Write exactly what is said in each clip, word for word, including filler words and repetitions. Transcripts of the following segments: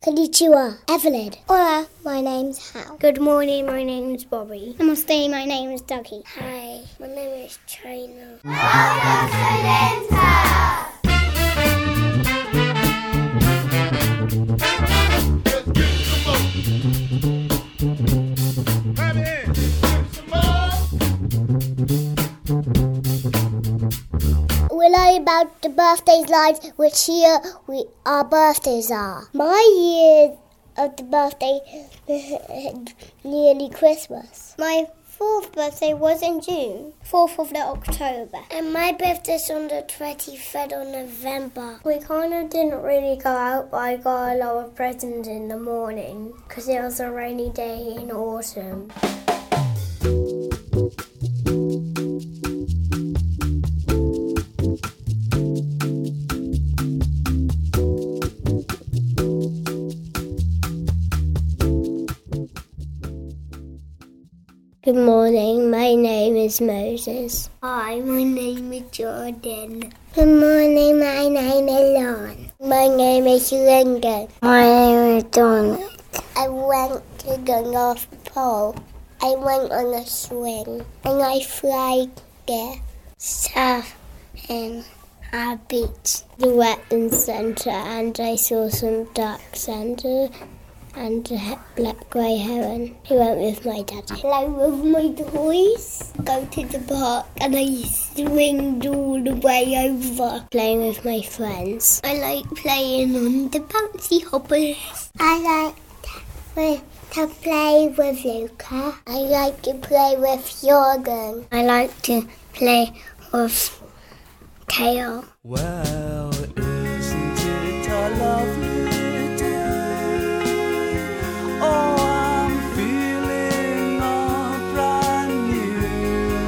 Konnichiwa, Evelyn. Hola, my name's Hal. Good morning, my name's Bobby. Namaste, my name is Dougie. Hi, my name is China. Welcome to Lynn's house. We learn about the birthdays lines, which year we our birthdays are. My year of the birthday nearly Christmas. My fourth birthday was in June, fourth of the October. And my birthday's on the twenty-third of November. We kind of didn't really go out, but I got a lot of presents in the morning because it was a rainy day in autumn. Good morning, my name is Moses. Hi, my name is Jordan. Good morning, my name is Lon. My name is Lincoln. My name is Donald. I went to the North Pole. I went on a swing and I fly there, surf in a beach, the wetland centre, and I saw some ducks and uh, and a black grey heron. I went with my dad. Play with my toys, go to the park, and I swinged all the way over. Playing with my friends. I like playing on the bouncy hoppers. I like to play with Luca. I like to play with Jordan. I like to play with Kale. Well, isn't it a lovely day? Oh, I'm feeling all brand new.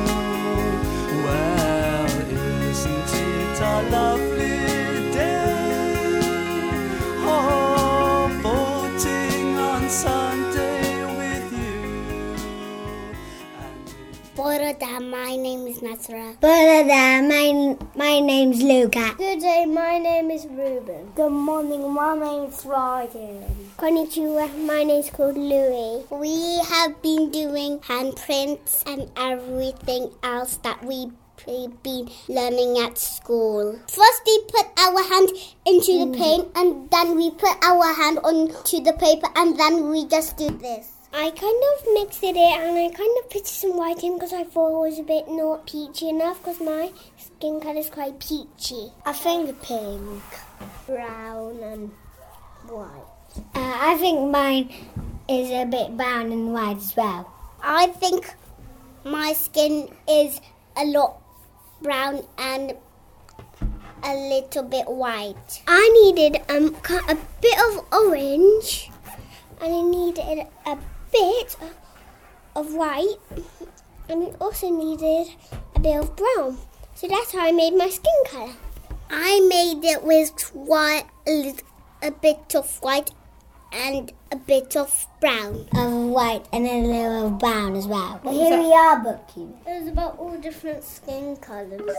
Well, isn't it a lovely day? Oh, voting on Sunday with you. Boroda, my name is Nasra. Boroda, my, my name's Luca. Good day, my name is Ruben. Good morning, my name is Ryan. Konnichiwa, my name's called Louis. We have been doing handprints and everything else that we've been learning at school. First we put our hand into mm. the paint, and then we put our hand onto the paper, and then we just do this. I kind of mixed it in and I kind of put some white in because I thought it was a bit not peachy enough because my skin colour is quite peachy. I think pink, brown and white. Uh, I think mine is a bit brown and white as well. I think my skin is a lot brown and a little bit white. I needed um, a bit of orange and I needed a bit of white and it also needed a bit of brown. So that's how I made my skin colour. I made it with white, a, little, a bit of white and a bit of brown. Of white and a little of brown as well. Well, here we are, Bookie. It was about all different skin colours.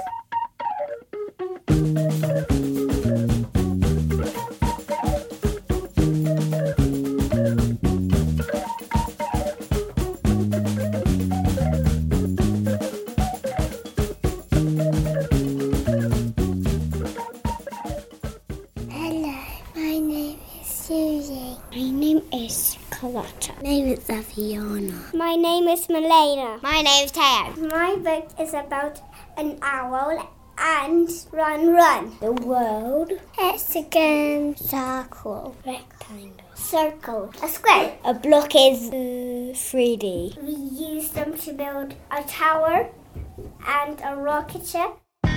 Carlotta. My name is Aviana. My name is Milena. My name's Teo. My book is about an owl and run, run. The world. Hexagon. Circle. Rectangle. Circle. A square. A block is uh, three D. We use them to build a tower and a rocket ship.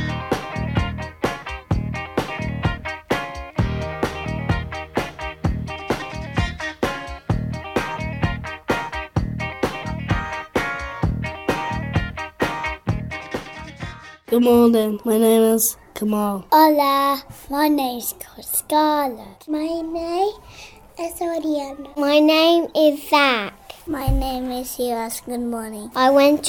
Good morning, my name is Kamal. Hola, my name is Scarlett. My name is Oriana. My name is Zach. My name is Silas. Good morning. I went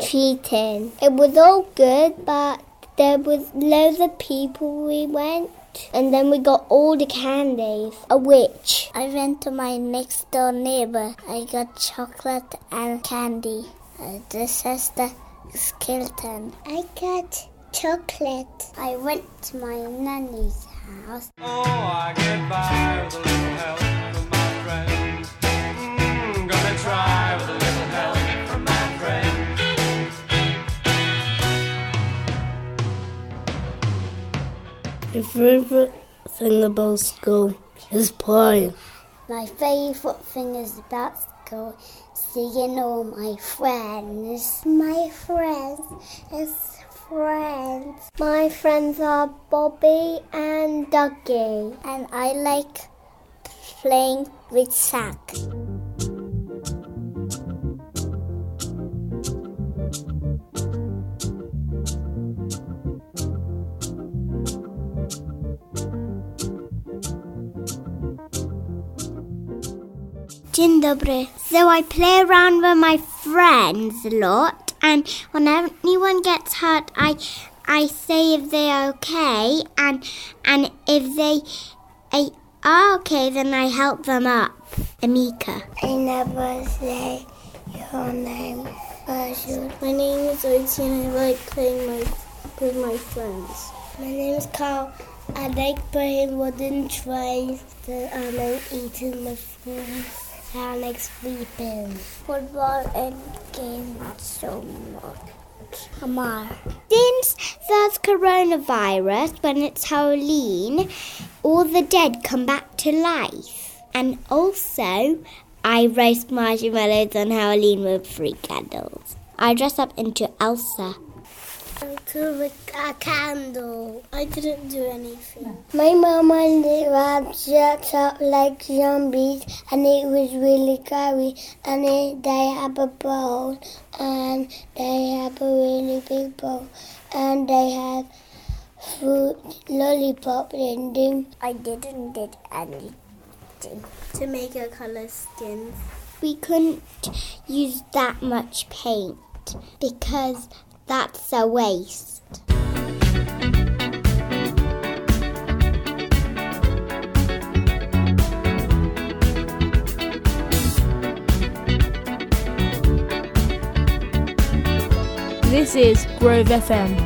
trick-or-treating. It was all good, but there was loads of people we went And then we got all the candies. A witch. I went to my next door neighbor. I got chocolate and candy. Uh, this is the skeleton. I got chocolate. I went to my nanny's house. Oh, I get by with a little help from my friends. Mm, gonna try with a little help from my friends. My favourite thing about school is playing. My favourite thing is about school seeing all my friends. My friends is friends. My friends are Bobby and Dougie. And I like playing with Zach. Dzień dobry. So I play around with my friends a lot, and when anyone gets hurt, I I say if they're okay, and and if they I, are okay, then I help them up. Amika. I never say your name. Azure. My name is Oichi and I like playing my, with my friends. My name is Carl. I like playing wooden trays and I'm eating the food. I like sleeping. Football and games so much. Amar. Since there's coronavirus, when it's Halloween, all the dead come back to life. And also, I roast marshmallows on Halloween with three candles. I dress up into Elsa. I took a candle. I didn't do anything. My mom and dad dressed up like zombies and it was really scary. And it, they have a bowl and they have a really big bowl and they have fruit lollipop in them. I didn't get anything. To make a colour skins. We couldn't use that much paint because that's a waste. This is Grove F M.